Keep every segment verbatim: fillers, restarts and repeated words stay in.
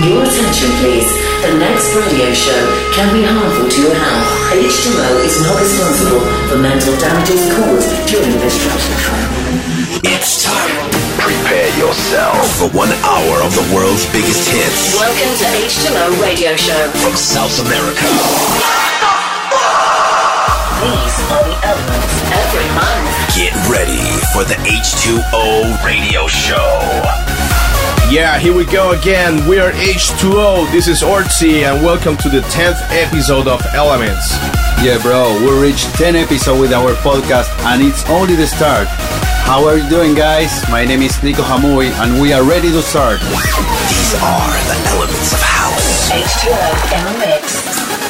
Your attention please. The next radio show can be harmful to your health. H two O is not responsible for mental damages caused during this trial. It's time. Prepare yourself for one hour of the world's biggest hits. Welcome to H two O Radio Show from South America. These are the elements every month. Get ready for the H two O Radio Show. Yeah, here we go again. We are H two O. This is Ortzi, and welcome to the tenth episode of Elements. Yeah, bro, we reached ten episodes with our podcast, and it's only the start. How are you doing, guys? My name is Nico Hamui, and we are ready to start. These are the elements of house. H two O in the mix.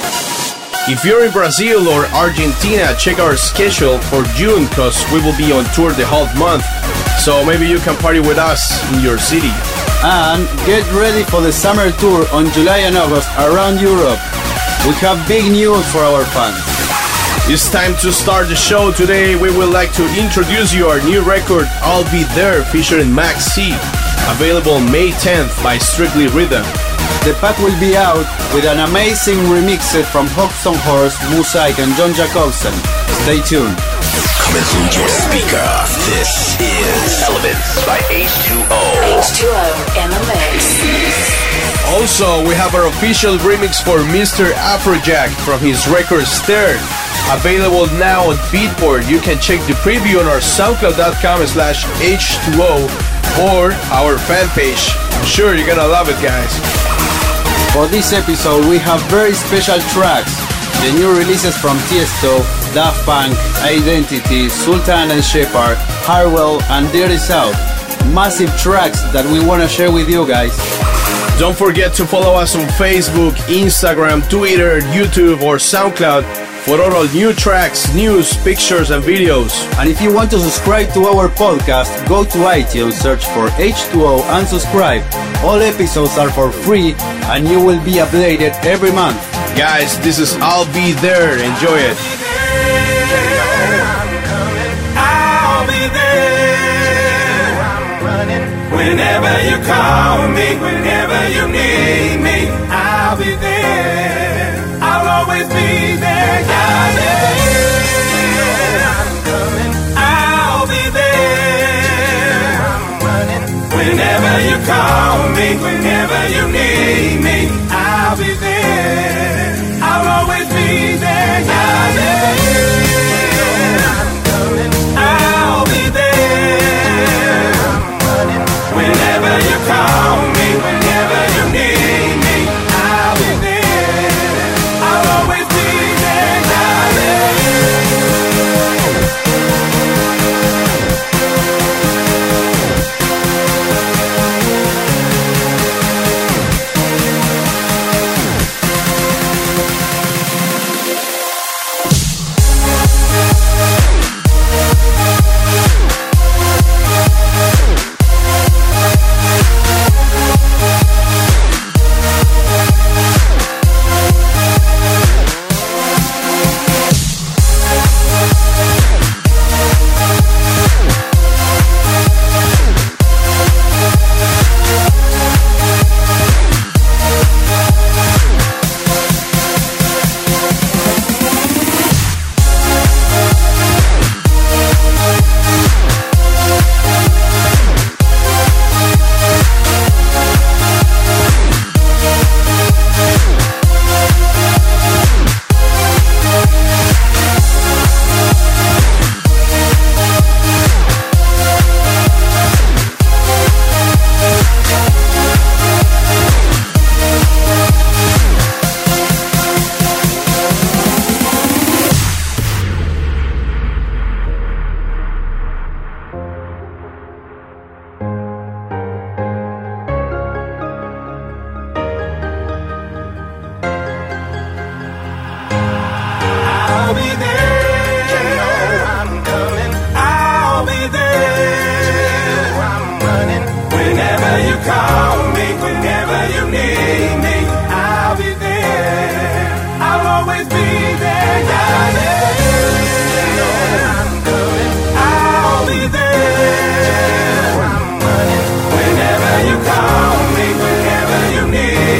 If you're in Brazil or Argentina, check our schedule for June, because we will be on tour the whole month. So maybe you can party with us in your city. And get ready for the summer tour on July and August around Europe. We have big news for our fans. It's time to start the show. Today we would like to introduce you our new record, I'll Be There, featuring Max C. Available May tenth by Strictly Rhythm. The pack will be out with an amazing remix from Hoxton Horse, Musaik and John Jacobsen. Stay tuned. Coming through your speaker, this is Elements by H two O. H two O in the mix. Also, we have our official remix for Mister Afrojack from his record Stern. Available now on Beatport. You can check the preview on our soundcloud.com slash H2O or our fan page. I'm sure you're gonna love it, guys. For this episode, we have very special tracks. The new releases from Tiesto, Daft Punk, Identity, Sultan and Shepard, Harwell, and Dirty South. Massive tracks that we want to share with you guys. Don't forget to follow us on Facebook, Instagram, Twitter, YouTube, or SoundCloud for all our new tracks, news, pictures, and videos. And if you want to subscribe to our podcast, go to iTunes, search for H two O and subscribe. All episodes are for free and you will be updated every month. Guys, this is I'll Be There. Enjoy it. I'm coming, I'll be there. I'm running. Whenever you call me, whenever you need me, I'll be there. I'll always be there. Yeah, yeah. I'm coming, I'll be there. I'm running. Whenever you call me, whenever you need me, I'll be there. I'll always be there. Yeah, yeah. I'm coming, I'll be there. I'm running. Whenever you call me, whenever you need me, I'll be there. I'll always be there. Yeah, yeah. I'll be there. I'm coming. I'll be there. I'm running. Whenever you call me, whenever you need me, I'll be there. I'll always be there. Yeah, yeah. I'm coming. I'll be there. I'm running. Whenever you call me, whenever you need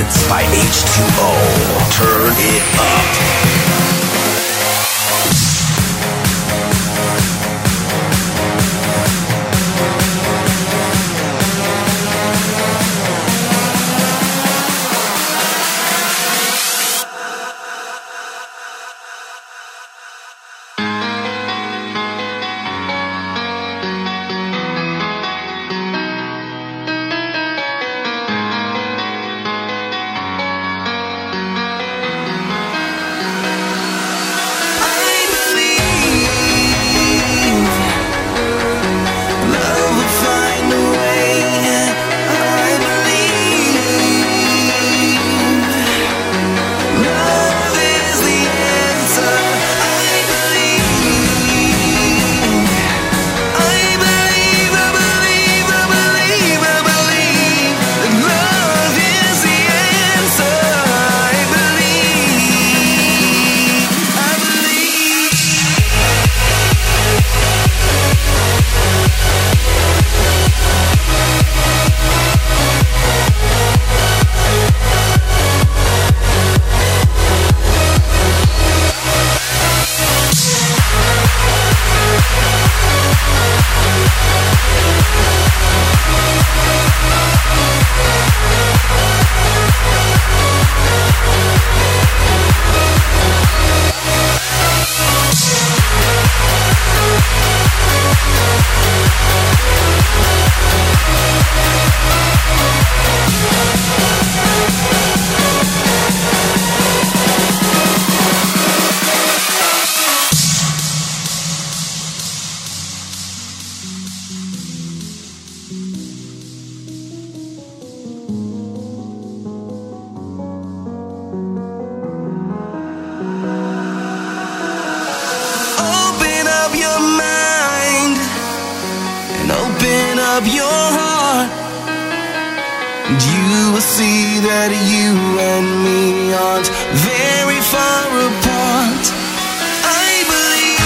Elements by H two O. Turn it up. up your heart, and you will see that you and me aren't very far apart. I believe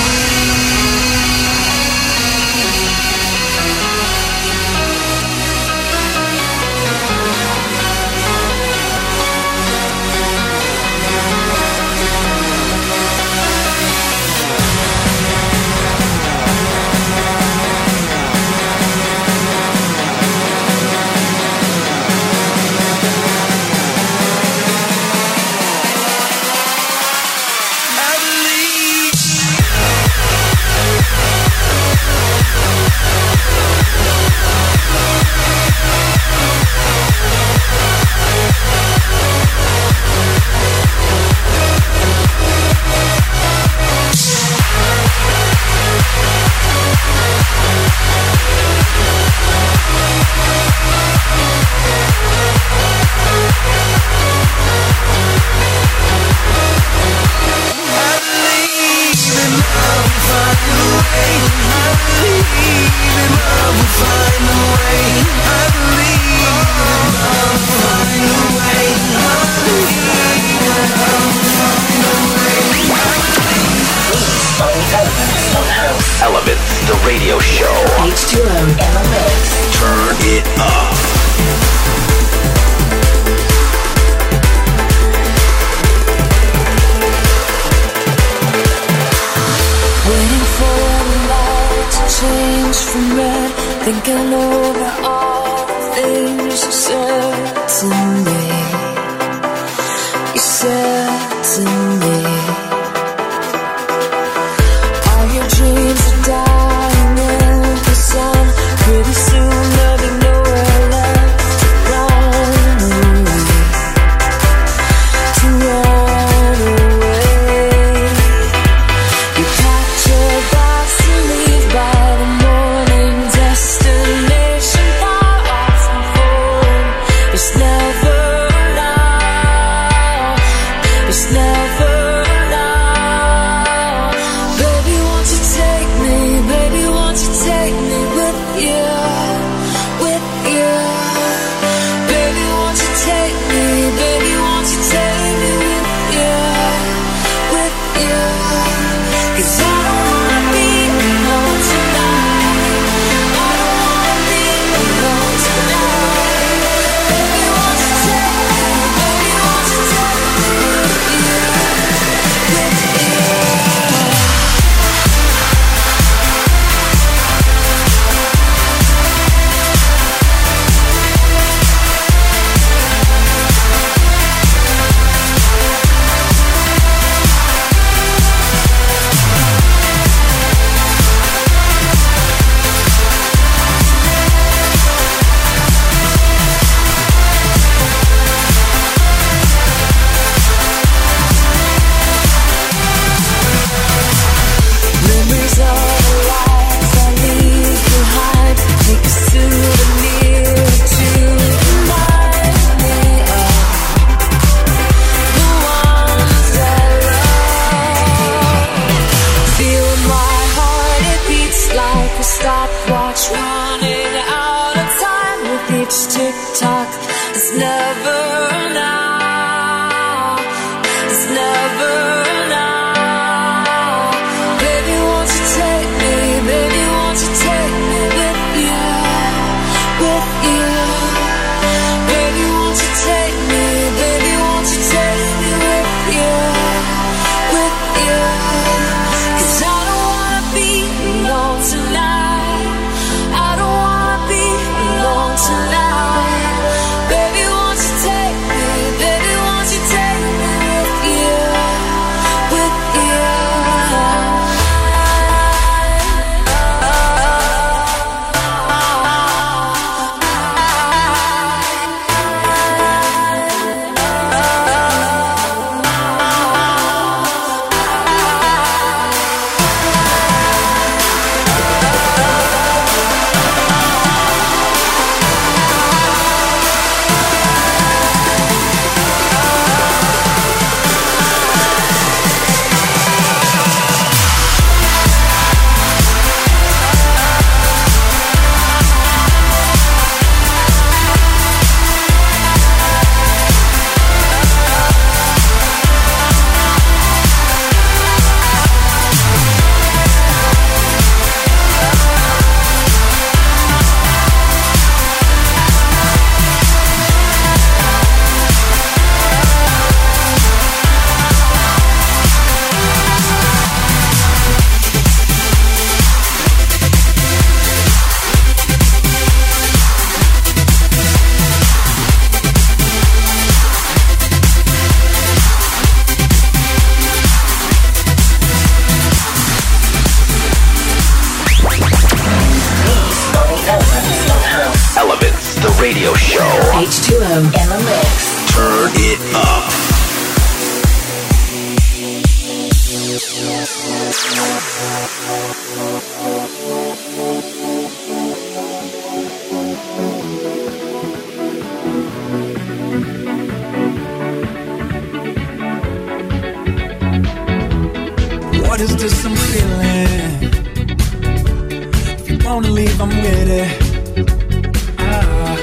Elements, the radio show. H two O in the mix. Turn it up. Waiting for the light to change from red, thinking over all the things you said to me. You said to me. All your dreams are dying in the sun. Pretty soon there'll be nowhere left to run away. To run away. You packed your bags to leave by the morning. Destination far off from home. It's never enough. It's never each tick-tock. It's never enough. It's never enough. Baby, won't you take me? Baby, won't you take me with you? With you. Baby, won't you take me? Baby, won't you take me with you? With you. 'Cause I don't wanna be alone tonight. I don't wanna be alone tonight. Baby, won't you take me? Baby, won't you take me with you? With you. Elements, the radio show. H two O in the mix. Turn it up. What is this I'm feeling? If you wanna leave, I'm with it. Ah.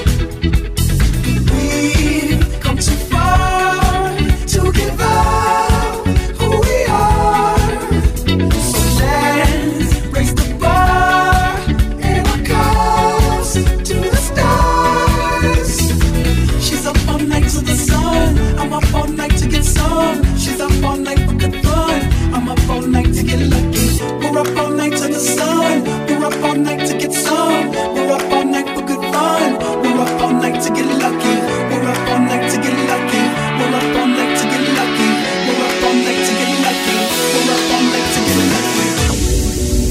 We've come too far to give up who we are. So let's raise the bar and our cups to the stars. She's up all night to the sun. I'm up all night to get some. She's up all night for good fun. I'm up all night to get lucky. We're up all night to the sun. We're up all night to get some. We're up all night for good fun. We're up all night to get lucky. We're up all night to get lucky. We're up all night to get lucky. We're up all night to get lucky. We're up all night to get lucky.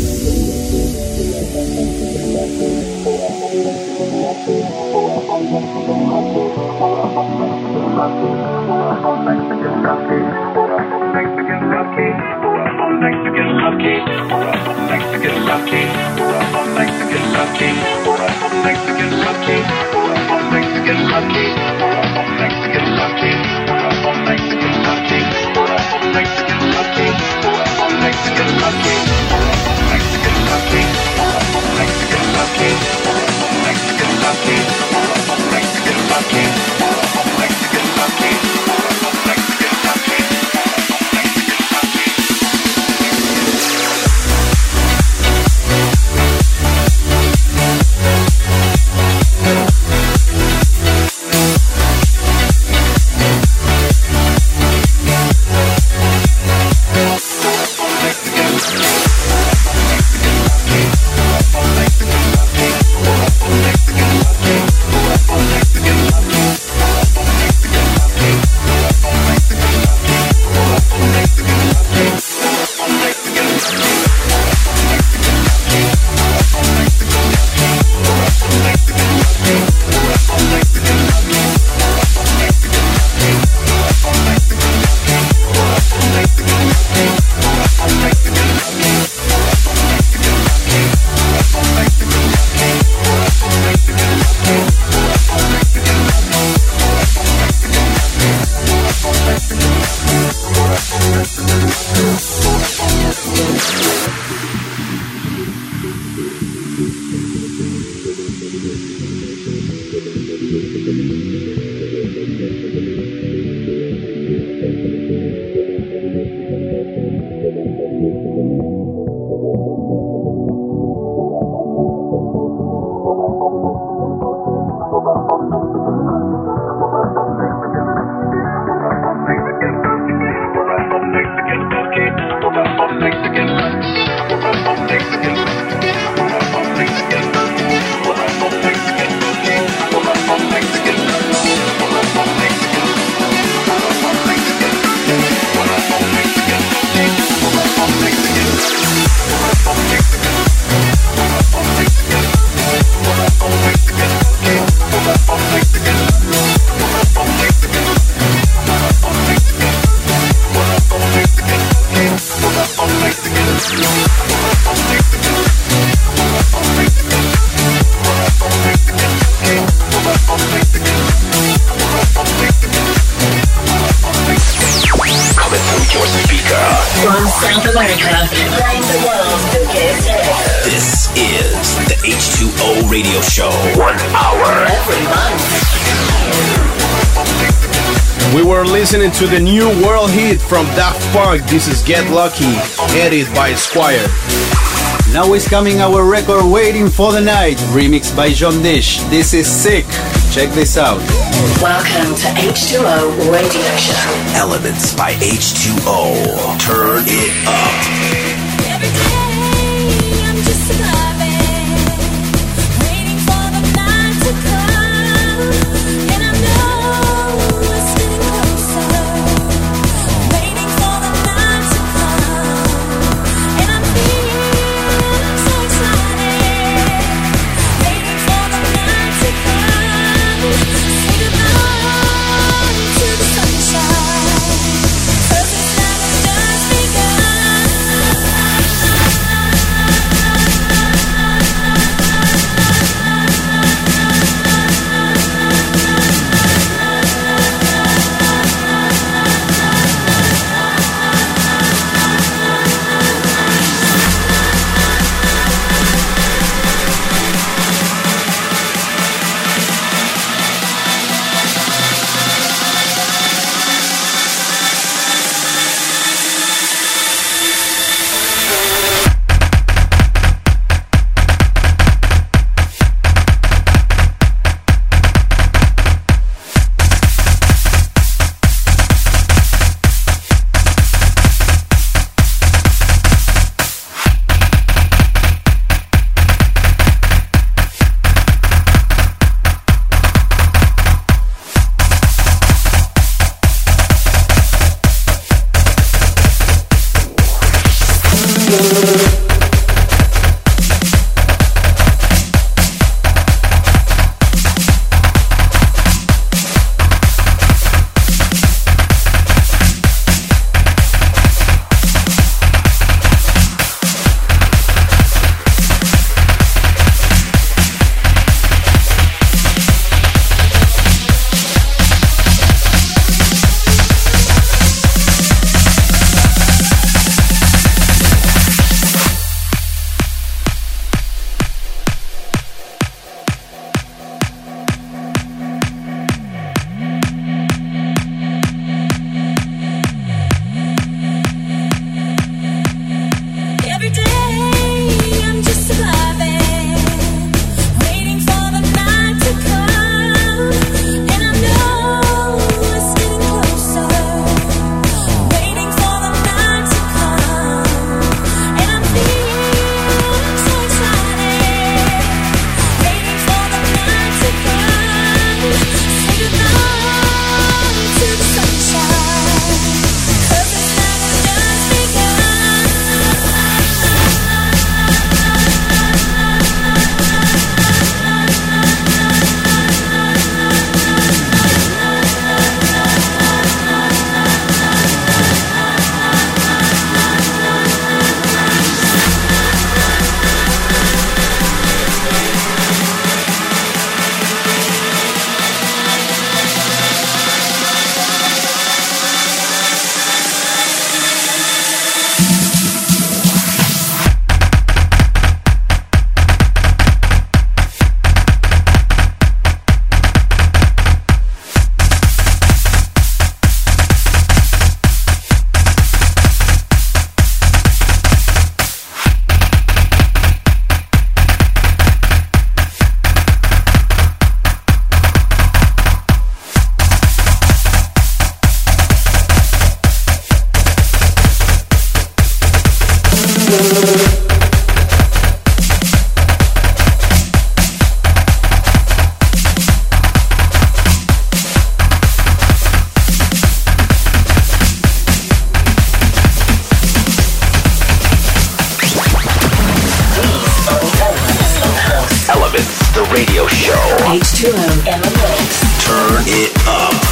Listening to the new world hit from Daft Punk. This is Get Lucky, edited by Squire. Now is coming our record Waiting for the Night, remixed by John Dish. This is sick. Check this out. Welcome to H two O Radio Show. Elements by H two O. Turn it up. Every day I'm just surviving, waiting for the night to come, and I know it's getting closer. Waiting for the night to come, and I'm feeling so excited. Waiting for the night to come, say goodbye to the sunshine, 'cause this night has just begun. two O in the mix. Turn it up.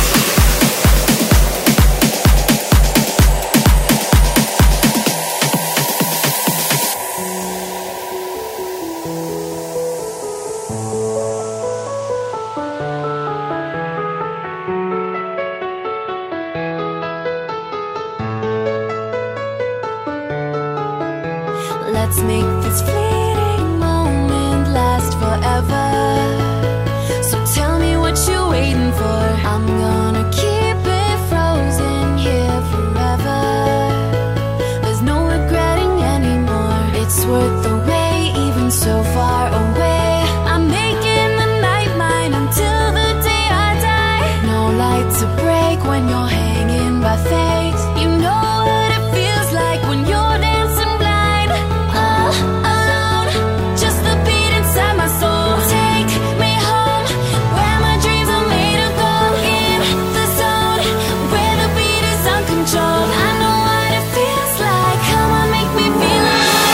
Let's make this fleeting moment last forever. So tell me what you're waiting for. I'm gonna keep it frozen here forever. There's no regretting anymore. It's worth the wait, even so far away. I'm making the night mine until the day I die. No light to break when you're hanging by fate. You know what it feels like when you're dancing blind. All alone, just the beat inside my soul. Take me home, where my dreams are made of gold. In the zone, where the beat is uncontrolled. I know what it feels like. Come on, make me feel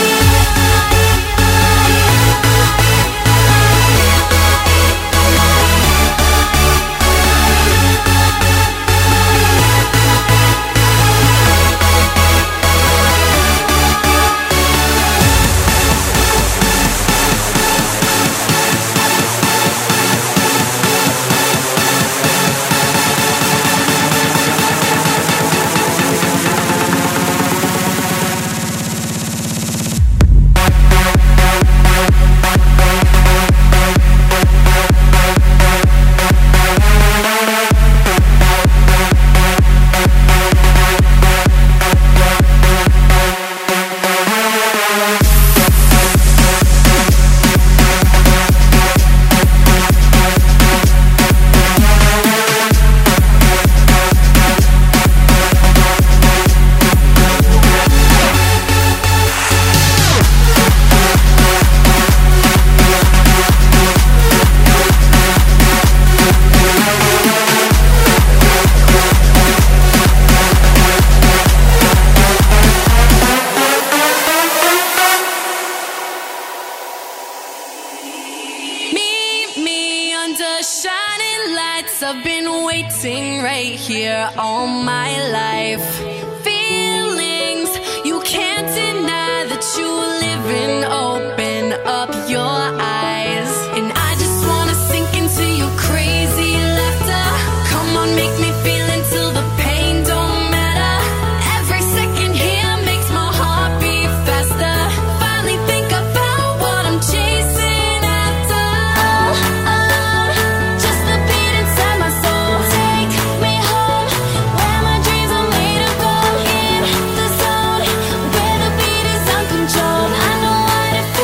shining lights. I've been waiting right here all my life. Feelings you can't deny that you live in. Open up your eyes, and I just wanna sink into your crazy laughter. Come on, make me feel until the pain don't matter. Every second here makes my heart beat faster. Finally think about what I'm chasing after. All alone, just the beat inside my soul. Take me home, where my dreams are made of gold. In the zone, where the beat is uncontrolled. I know what it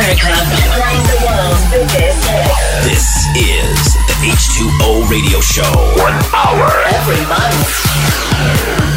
America, playing the world's biggest hits. This is the H two O Radio Show. One hour. Every month.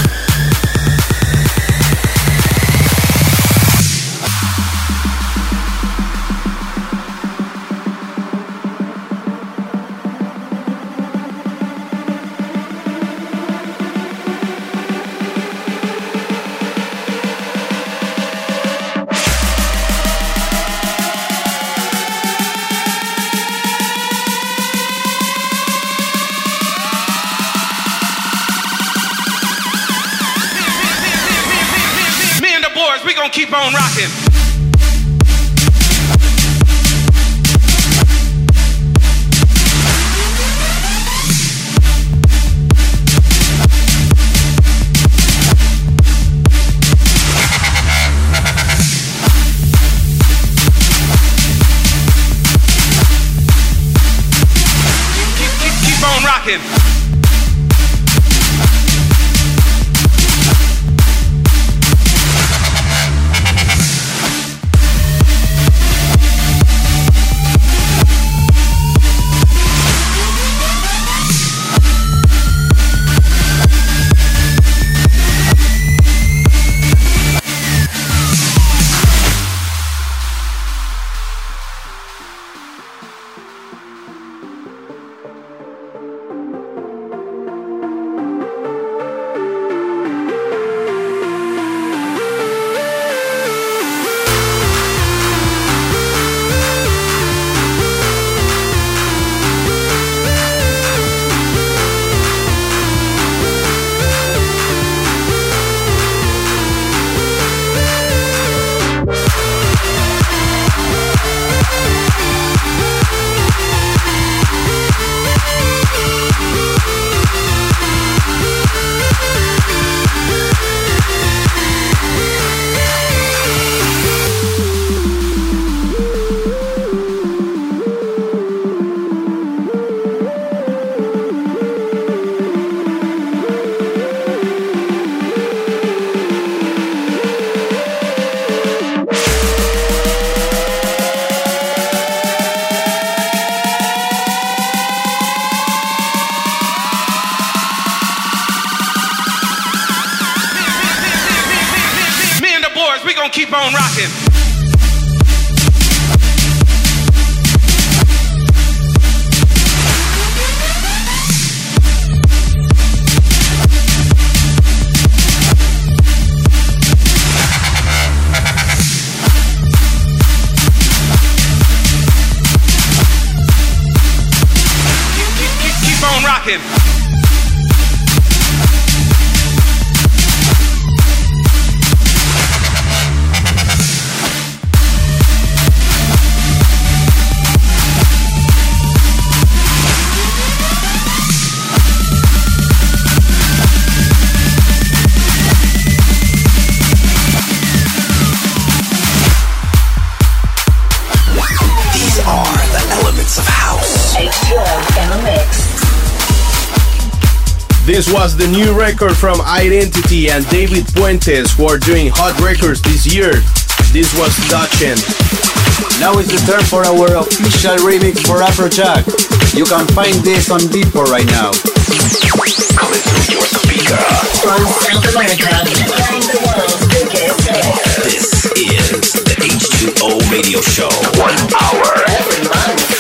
Keep on rocking. Keep, keep, keep on rocking. Keep on rocking. Keep, keep, keep, keep on rocking. This was the new record from Identity and David Puentes, who are doing hot records this year. This was Dutchin. Now is the turn for our official remix for Afrojack. You can find this on Beatport right now. Coming through your speaker. From South America, playing the world's biggest hits. This is the H two O Radio Show. One hour. Every month.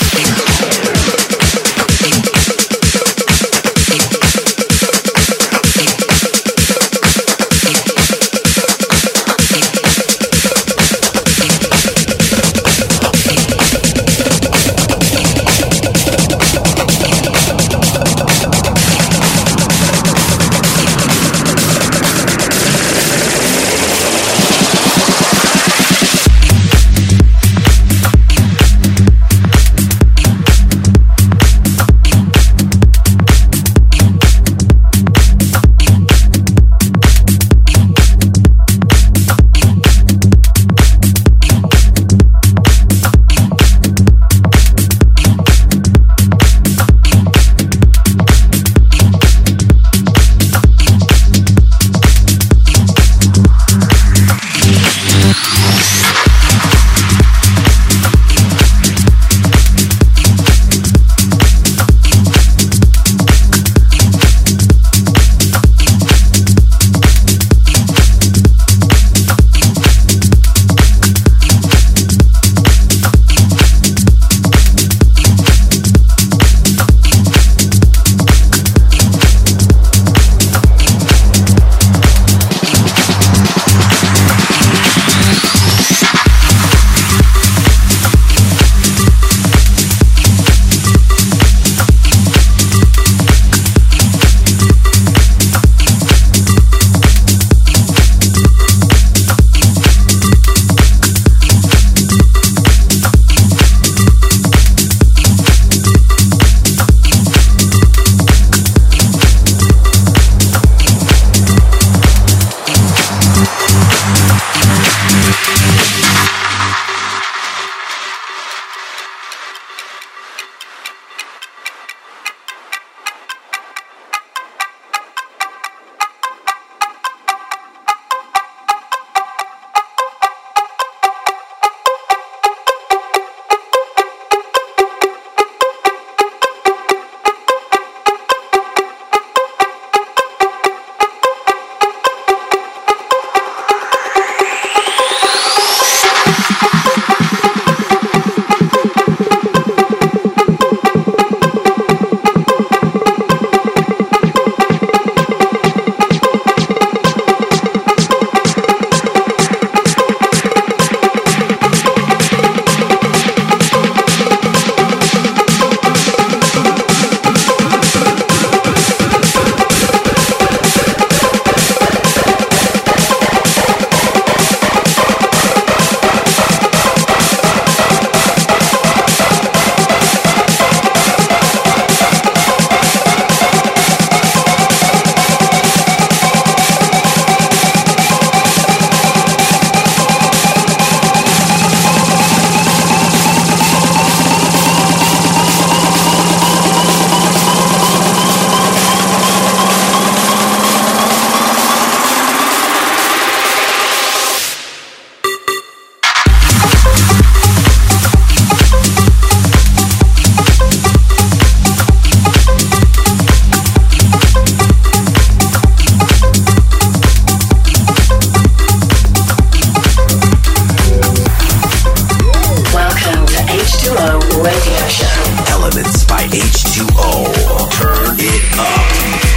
selection. Elements by H two O. Turn it up.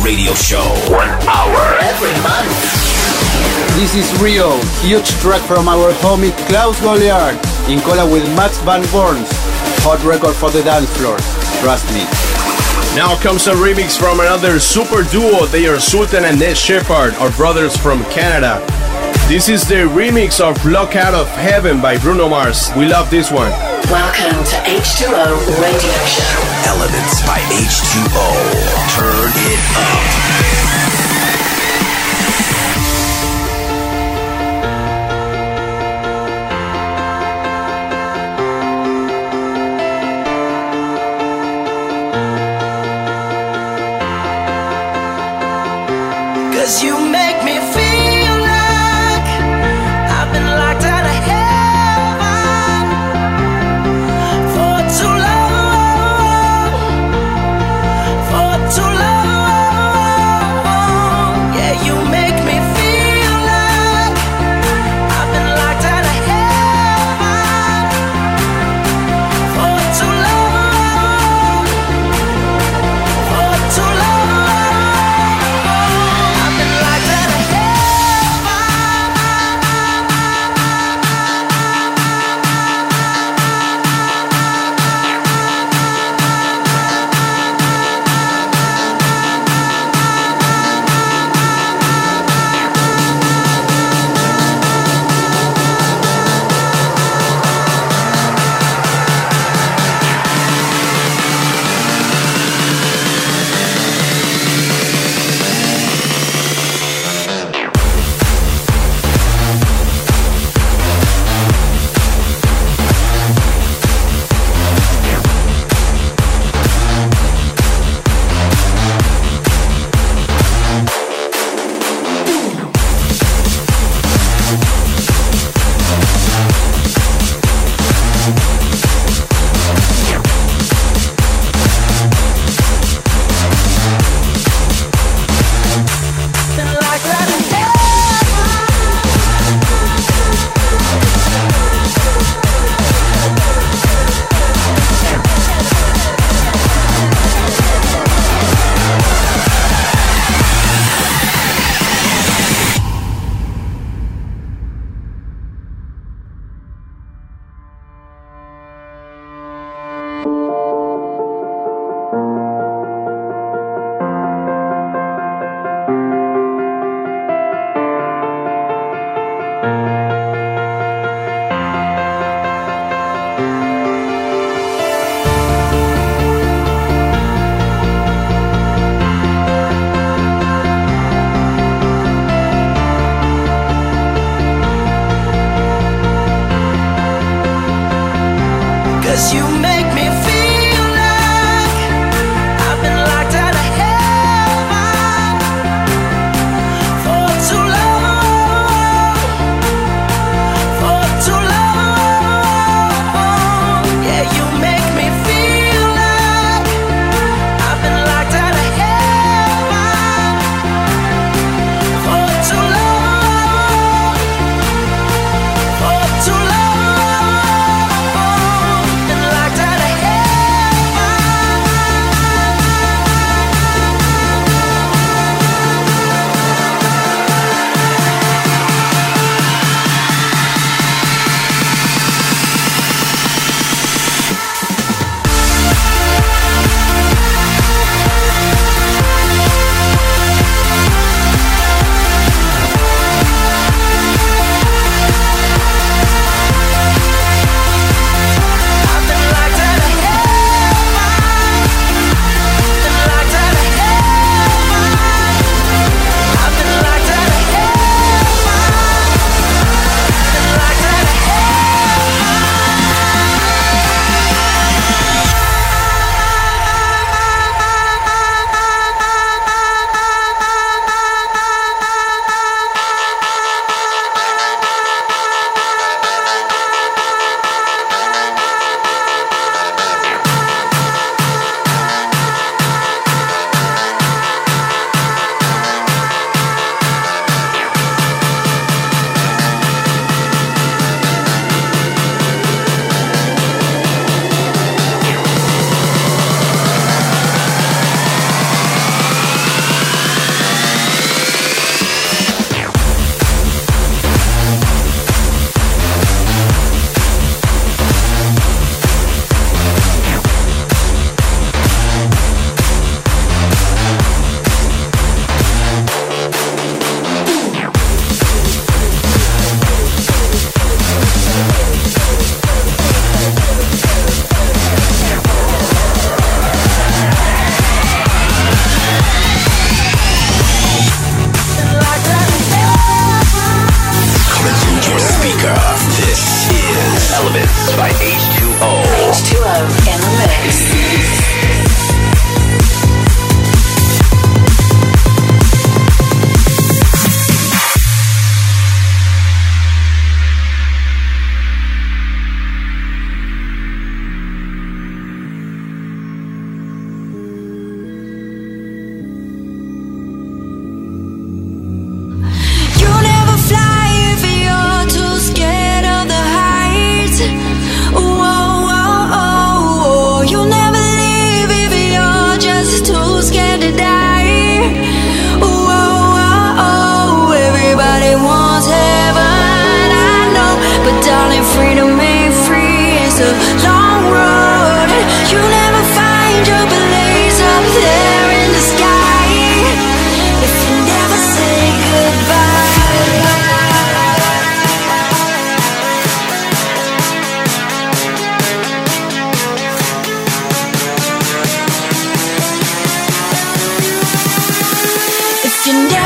radio show. One hour. Every month. This is Rio, huge track from our homie Klaus Goliard in collab with Max Van Borns. Hot record for the dance floor, trust me. Now comes a remix from another super duo. They are Sultan and Ned Shepard, our brothers from Canada. This is the remix of Lock Out of Heaven by Bruno Mars. We love this one. Welcome to H two O Radio Show. Elements by H two O. Turn it up. Cause you make me feel like I've been locked out of heaven for too long, for too long. Yeah, you make me feel like I've been locked out of heaven for too long, for too long. I've been locked out of heaven.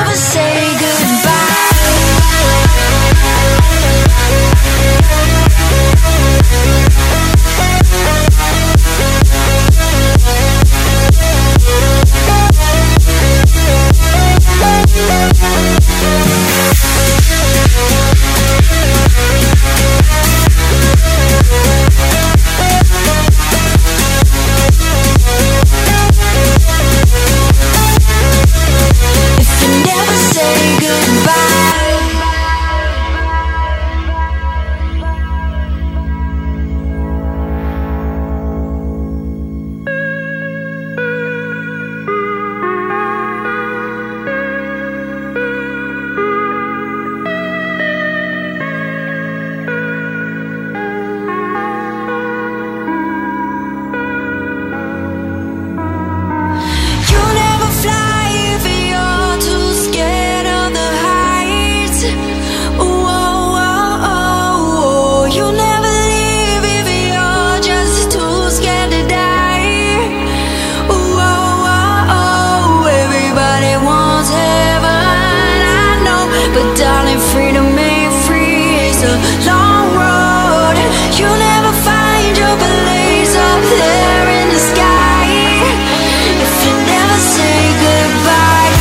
never say goodbye. If you never say goodbye. You never fly if you're too scared of the heights. Whoa, whoa, whoa. You never leave if you're just too scared to die. Whoa, whoa, whoa. Everybody wants heaven, I know, but darling, freedom ain't free. It's a long road. You never find your place up there in the sky if you never say goodbye.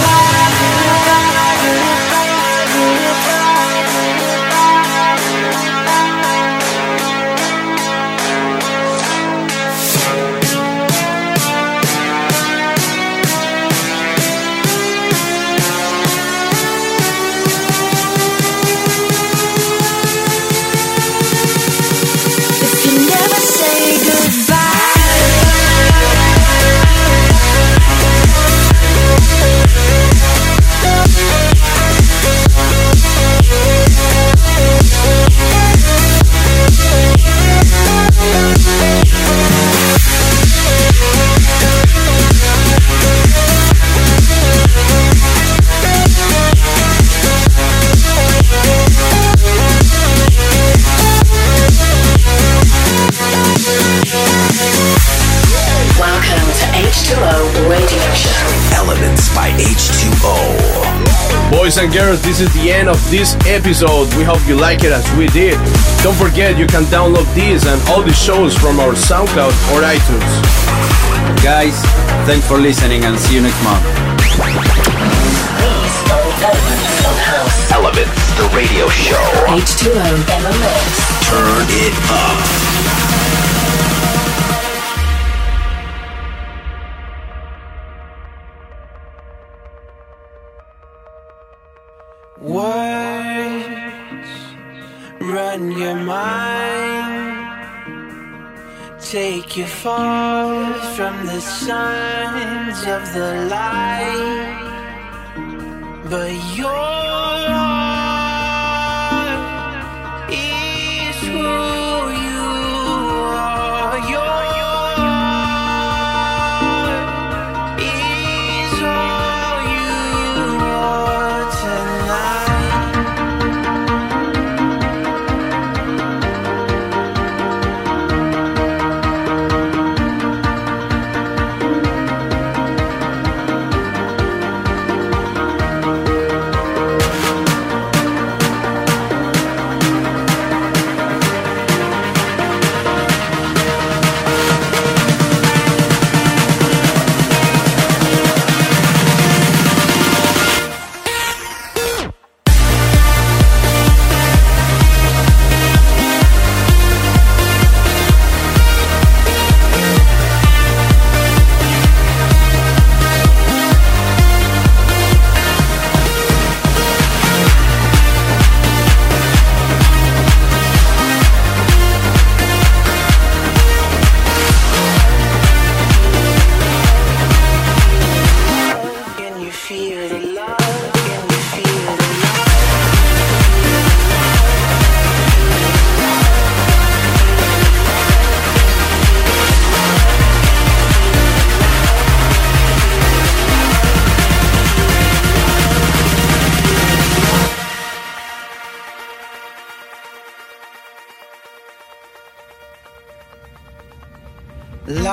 If you never say goodbye. Welcome to H two O Radio Show. Elements by H two O. Boys and girls, this is the end of this episode. We hope you like it as we did. Don't forget you can download these and all the shows from our SoundCloud or iTunes. Guys, thanks for listening and see you next month. These are the elements of house. Elements, the radio show. H two O M M S. Turn it up. Words run your mind, take you far from the signs of the light, but your heart is who you are. Your heart is all you are tonight.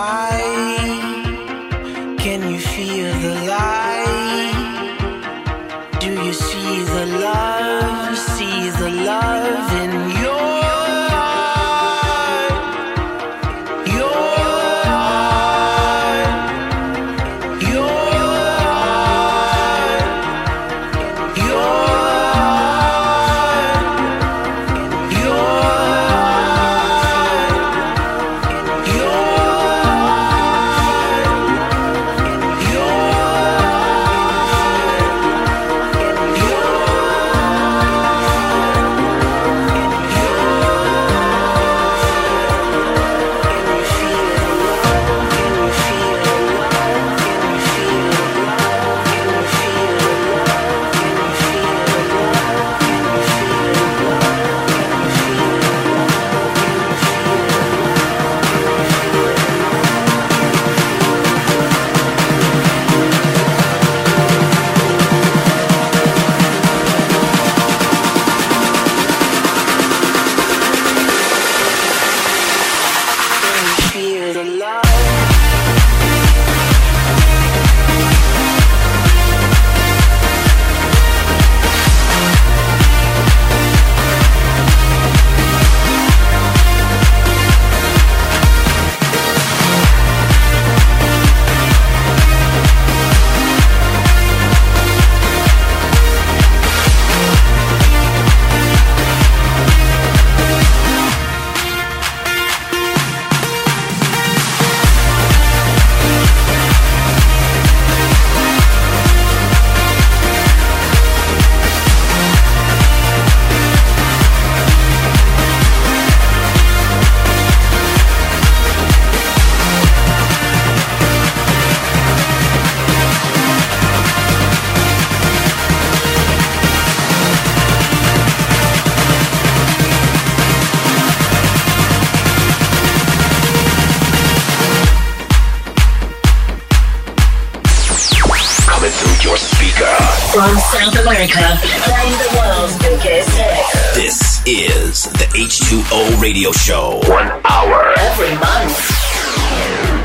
Light, can you feel the light? the love in your heart, your heart, your heart, your heart, your heart, your From South America, playing the world's biggest hits. This is the H two O Radio Show. One hour. Every month.